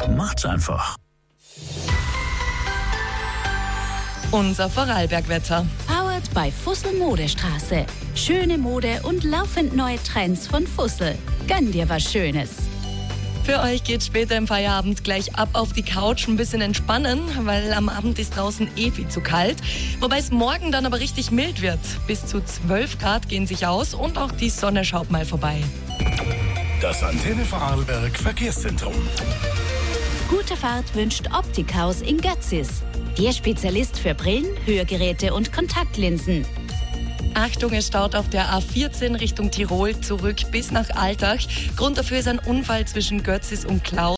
Macht's einfach. Unser Vorarlbergwetter. Powered by Fussel Modestraße. Schöne Mode und laufend neue Trends von Fussel. Gönn dir was Schönes. Für euch geht's später im Feierabend gleich ab auf die Couch, ein bisschen entspannen, weil am Abend ist draußen viel zu kalt. Wobei es morgen dann aber richtig mild wird. Bis zu 12 Grad gehen sich aus und auch die Sonne schaut mal vorbei. Das Antenne Vorarlberg Verkehrszentrum. Gute Fahrt wünscht Optikhaus in Götzis. Der Spezialist für Brillen, Hörgeräte und Kontaktlinsen. Achtung, es staut auf der A14 Richtung Tirol zurück bis nach Altach. Grund dafür ist ein Unfall zwischen Götzis und Klaus.